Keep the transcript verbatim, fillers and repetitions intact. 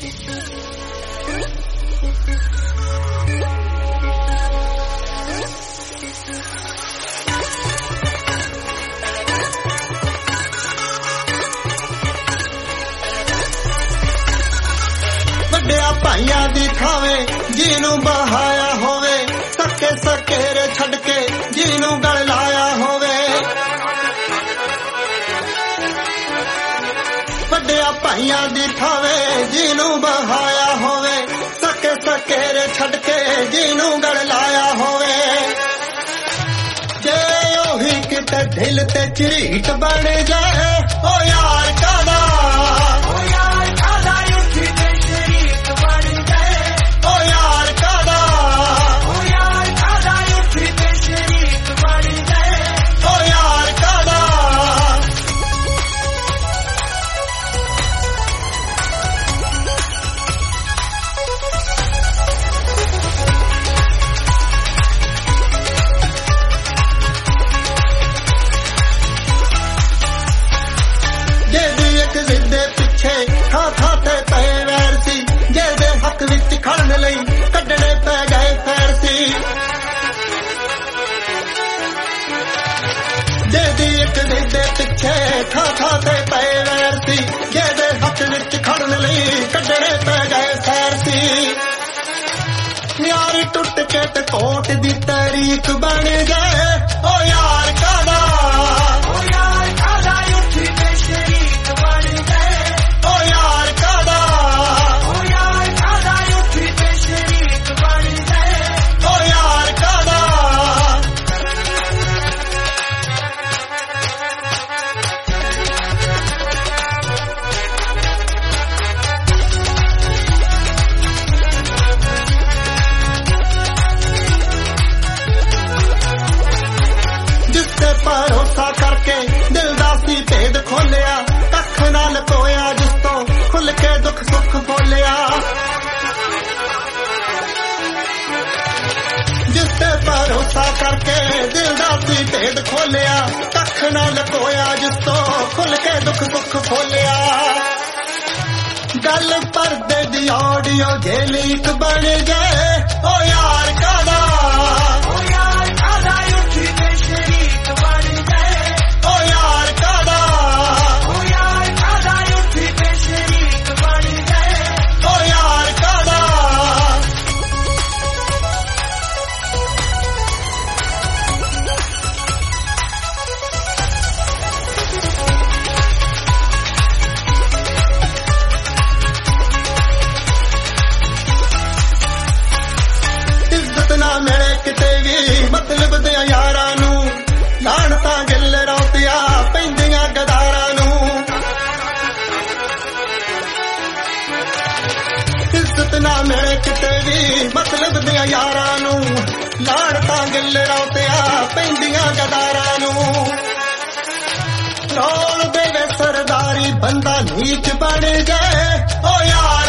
ਵੱਡਿਆ ਭਾਈਆਂ ਦੀ ਥਾਵੇਂ ਜਿਹਨੂੰ ਬਹਾਇਆ ਹੋਵੇ, ਸਕੇ ਸਕੇਰੇ ਛੱਡ ਕੇ ਜਿਹਨੂੰ ਗਲ ਲਾਇਆ ਹੋਵੇ। ਵੱਡਿਆ ਭਾਈਆਂ ਦੀ ਥਾਵੇਂ ਜਿਹਨੂੰ ਬਹਾਇਆ ਹੋਵੇ, ਸਕੇ ਸਕੇਰੇ ਛੱਡ ਕੇ ਜਿਹਨੂੰ ਗਲ ਲਾਇਆ ਹੋਵੇ। ਜੇ ਉਹੀ ਕਿਤੇ ਦਿਲ ਤੇ ਝਰੀਟ ਬਣ ਜਾਏ, ਓ ਯਾਰ ਕਾਦਾ ਥਾਂ ਥਾਂ ਤੇ ਪਏ ਵੈਰ ਸੀ, ਜਿਹਦੇ ਹੱਕ ਵਿੱਚ ਖੜਨ ਲਈ ਕੱਢਣੇ ਪੈ ਗਏ ਫੈਰ ਸੀ। ਜਿਹਦੀ ਇੱਕ ਦੇ ਪਿੱਛੇ ਥਾਂ ਥਾਂ ਤੇ ਪਏ ਵੈਰ ਸੀ, ਜਿਹਦੇ ਹੱਕ ਵਿੱਚ ਖੜਨ ਲਈ ਕੱਢਣੇ ਪੈ ਗਏ ਫੈਰ ਸੀ। ਯਾਰ ਟੁੱਟ ਕੇ ਤੇ ਕੋਟ ਦੀ ਤਾਰੀਖ ਬਣ ਜਾਏ, ਓ ਯਾਰ ਕਾਦਾ ਭਰੋਸਾ ਕਰਕੇ ਦਿਲ ਦਾ ਸੀ ਭੇਦ ਖੋਲਿਆ, ਕੱਖ ਨਾਲ ਕੋਇਆ ਜਿਸ ਤੋਂ ਖੁੱਲ ਕੇ ਦੁੱਖ ਸੁੱਖ ਬੋਲਿਆ। ਜਿਸ ਤੇ ਭਰੋਸਾ ਕਰਕੇ ਦਿਲ ਦਾ ਸੀ ਭੇਦ ਖੋਲਿਆ, ਕੱਖ ਨਾਲ ਕੋਇਆ ਜਿਸ ਤੋਂ ਖੁੱਲ ਕੇ ਦੁੱਖ ਸੁੱਖ ਬੋਲਿਆ। ਗੱਲ ਪਰਦੇ ਦੀ ਆਡੀਓ ਜੇ ਲੀਕ ਬਣ ਜਾਏ, ਓ ਯਾਰ ਕਾਦਾ ਮਿਲੇ ਕਿਤੇ ਵੀ ਮਤਲਬ ਦੇ ਯਾਰਾਂ ਨੂੰ, ਲਾਹਣਤਾਂ ਗਿੱਲ ਰੌਤੀਆਂ ਪੈਂਦੀਆਂ ਗਦਾਰਾਂ ਨੂੰ। ਇੱਜ਼ਤ ਨਾ ਮਿਲੇ ਕਿਤੇ ਵੀ ਮਤਲਬ ਦੇ ਯਾਰਾਂ ਨੂੰ, ਲਾਹਣਤਾਂ ਗਿੱਲ ਰੌਤੀਆਂ ਪੈਂਦੀਆਂ ਗਦਾਰਾਂ ਨੂੰ। ਰੋਲ ਦੇਵੇ ਸਰਦਾਰੀ ਬੰਦਾ ਨੀਚ ਬਣ ਜਾਏ, ਓ ਯਾਰ